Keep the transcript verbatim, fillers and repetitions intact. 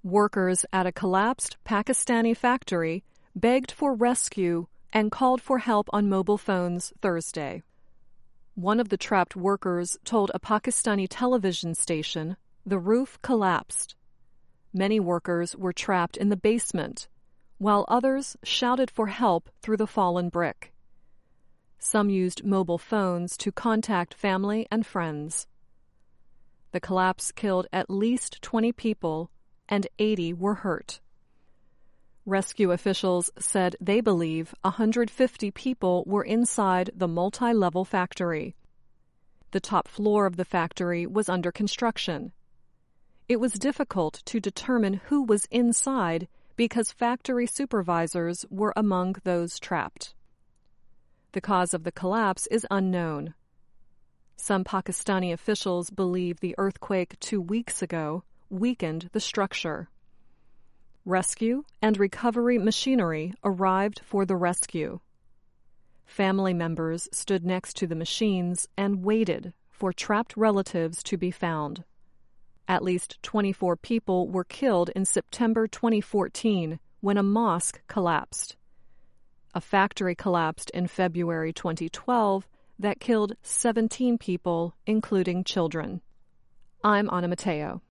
Workers at a collapsed Pakistani factory begged for rescue and called for help on mobile phones Thursday. One of the trapped workers told a Pakistani television station the roof collapsed. Many workers were trapped in the basement, while others shouted for help through the fallen brick. Some used mobile phones to contact family and friends. The collapse killed at least twenty people, and eighty were hurt. Rescue officials said they believe one hundred fifty people were inside the multi-level factory. The top floor of the factory was under construction. It was difficult to determine who was inside because factory supervisors were among those trapped. The cause of the collapse is unknown. Some Pakistani officials believe the earthquake two weeks ago weakened the structure. Rescue and recovery machinery arrived for the rescue. Family members stood next to the machines and waited for trapped relatives to be found. At least twenty-four people were killed in September twenty fourteen when a mosque collapsed. A factory collapsed in February twenty twelve that killed seventeen people, including children. I'm Anna Matteo.